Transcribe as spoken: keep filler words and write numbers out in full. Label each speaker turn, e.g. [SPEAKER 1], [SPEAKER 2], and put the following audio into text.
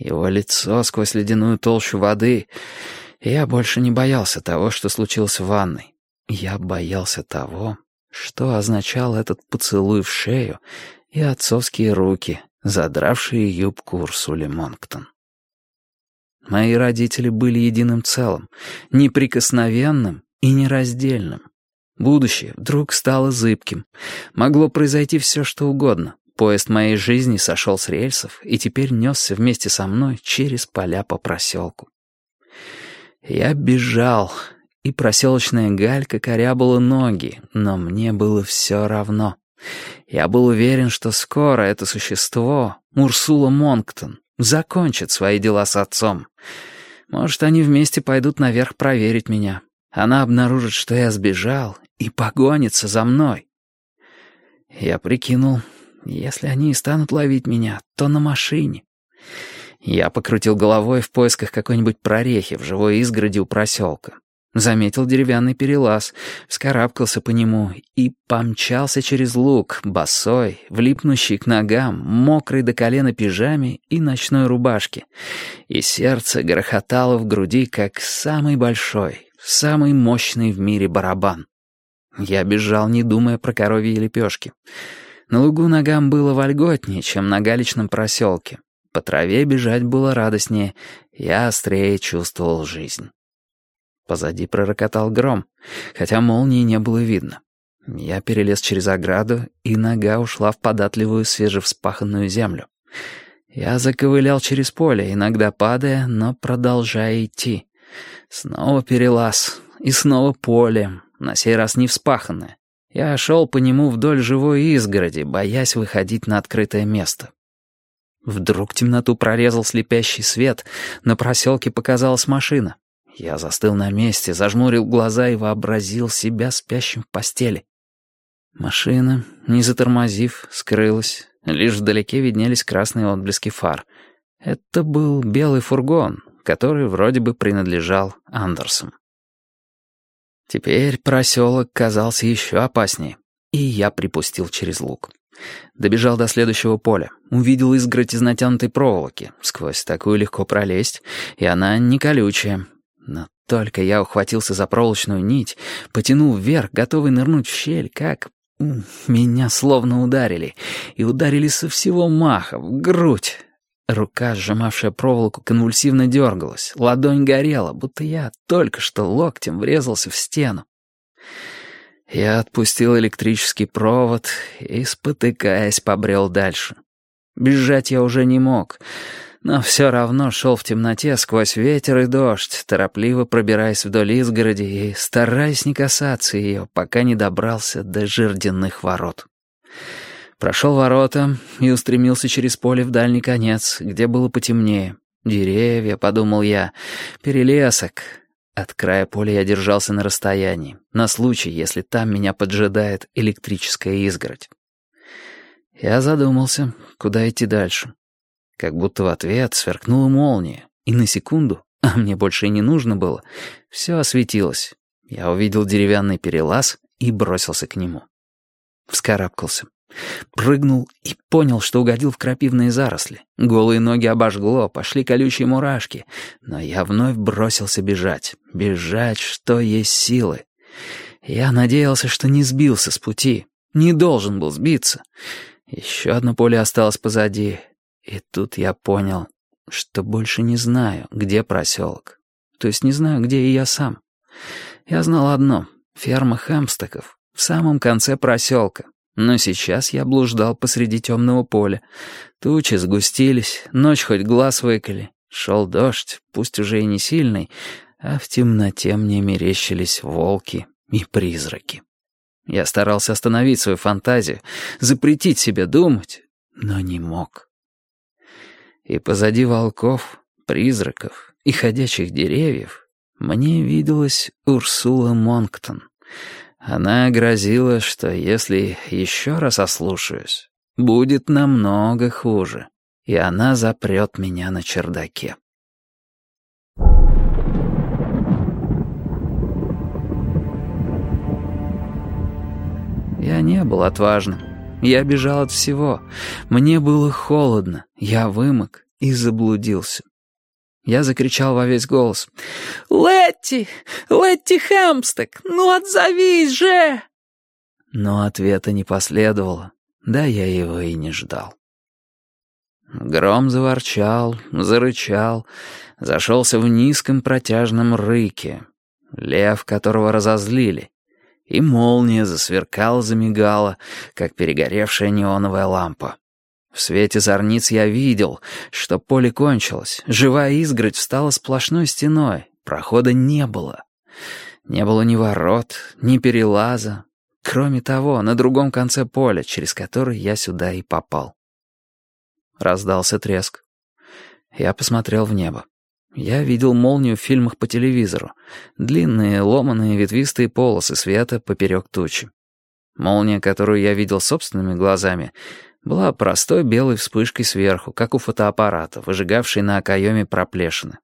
[SPEAKER 1] Его лицо сквозь ледяную толщу воды. Я больше не боялся того, что случилось в ванной. Я боялся того, что означал этот поцелуй в шею и отцовские руки, задравшие юбку Урсуле Монктон. Мои родители были единым целым, неприкосновенным и нераздельным. Будущее вдруг стало зыбким. Могло произойти все, что угодно. Поезд моей жизни сошел с рельсов и теперь несся вместе со мной через поля по проселку. Я бежал, и проселочная галька корябала ноги, но мне было все равно. Я был уверен, что скоро это существо, Урсула Монктон, закончит свои дела с отцом. Может, они вместе пойдут наверх проверить меня. Она обнаружит, что я сбежал, и погонится за мной. Я прикинул, если они и станут ловить меня, то на машине. Я покрутил головой в поисках какой-нибудь прорехи в живой изгороди у проселка. Заметил деревянный перелаз, вскарабкался по нему и помчался через луг, босой, влипнущий к ногам, мокрый до колена пижаме и ночной рубашке. И сердце грохотало в груди, как самый большой, самый мощный в мире барабан. Я бежал, не думая про коровьи лепешки. На лугу ногам было вольготнее, чем на галечном проселке. По траве бежать было радостнее, я острее чувствовал жизнь. Позади пророкотал гром, хотя молнии не было видно. Я перелез через ограду, и нога ушла в податливую свежевспаханную землю. Я заковылял через поле, иногда падая, но продолжая идти. Снова перелаз, и снова поле, на сей раз не вспаханное. Я шел по нему вдоль живой изгороди, боясь выходить на открытое место. Вдруг темноту прорезал слепящий свет, на проселке показалась машина. Я застыл на месте, зажмурил глаза и вообразил себя спящим в постели. Машина, не затормозив, скрылась. Лишь вдалеке виднелись красные отблески фар. Это был белый фургон, который вроде бы принадлежал Андерсу. Теперь проселок казался еще опаснее, и я припустил через луг. Добежал до следующего поля, увидел изгородь из натянутой проволоки. Сквозь такую легко пролезть, и она не колючая. Но только я ухватился за проволочную нить, потянул вверх, готовый нырнуть в щель, как... Меня словно ударили, и ударили со всего маха, в грудь. Рука, сжимавшая проволоку, конвульсивно дергалась, ладонь горела, будто я только что локтем врезался в стену. Я отпустил электрический провод и, спотыкаясь, побрел дальше. Бежать я уже не мог, но все равно шел в темноте сквозь ветер и дождь, торопливо пробираясь вдоль изгороди и стараясь не касаться ее, пока не добрался до жердяных ворот. Прошел ворота и устремился через поле в дальний конец, где было потемнее. Деревья, подумал я, перелесок. От края поля я держался на расстоянии, на случай, если там меня поджидает электрическая изгородь. Я задумался, куда идти дальше. Как будто в ответ сверкнула молния, и на секунду, а мне больше и не нужно было, все осветилось. Я увидел деревянный перелаз и бросился к нему. Вскарабкался. Прыгнул и понял, что угодил в крапивные заросли. Голые ноги обожгло, пошли колючие мурашки. Но я вновь бросился бежать. Бежать, что есть силы. Я надеялся, что не сбился с пути. Не должен был сбиться. Еще одно поле осталось позади. И тут я понял, что больше не знаю, где проселок. То есть не знаю, где и я сам. Я знал одно — ферма Хэмстоков в самом конце проселка. Но сейчас я блуждал посреди темного поля. Тучи сгустились, ночь хоть глаз выколи. Шел дождь, пусть уже и не сильный, а в темноте мне мерещились волки и призраки. Я старался остановить свою фантазию, запретить себе думать, но не мог. И позади волков, призраков и ходячих деревьев мне виделась Урсула Монктон. Она грозила, что если еще раз ослушаюсь, будет намного хуже, и она запрет меня на чердаке. Я не был отважным. Я бежал от всего. Мне было холодно, я вымок, и заблудился. Я закричал во весь голос: «Летти! Летти Хэмпстед! Ну отзовись же!» Но ответа не последовало, да я его и не ждал. Гром заворчал, зарычал, зашелся в низком протяжном рыке. Лев, которого разозлили. И молния засверкала-замигала, как перегоревшая неоновая лампа. В свете зорниц я видел, что поле кончилось, живая изгородь встала сплошной стеной, прохода не было. Не было ни ворот, ни перелаза. Кроме того, на другом конце поля, через который я сюда и попал. Раздался треск. Я посмотрел в небо. Я видел молнию в фильмах по телевизору. Длинные, ломаные, ветвистые полосы света поперек тучи. Молния, которую я видел собственными глазами, была простой белой вспышкой сверху, как у фотоаппарата, выжигавшей на окоеме проплешины.